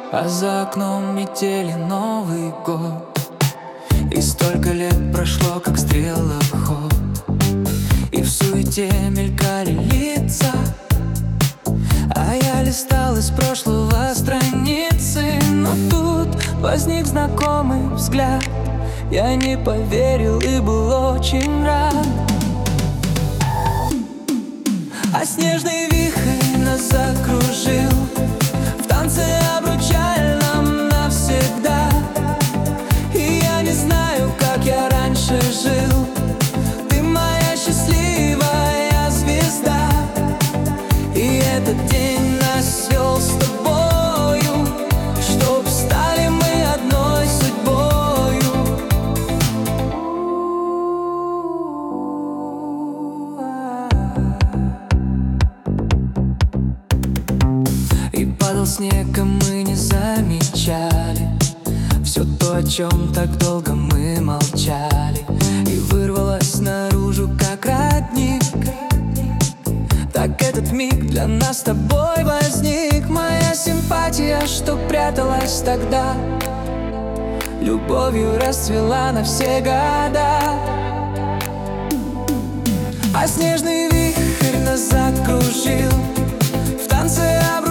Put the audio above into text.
А за окном метели Новый год. И столько лет прошло, как стрела в ход. И в суете мелькали лица, а я листал из прошлого страницы. Но тут возник знакомый взгляд. Я не поверил и был очень рад. А снежный вихрь нас закружил в танце обручальном навсегда. И я не знаю, как я раньше жил. Ты моя счастливая звезда. И этот день нас свел с тобою, чтоб стали мы одной судьбою. И падал снег, а мы не замечали все то, о чем так долго мы молчали. И вырвалось наружу, как родник. Так этот миг для нас с тобой возник. Моя симпатия, что пряталась тогда, любовью расцвела на все года. А снежный вихрь нас закружил в танце обручальном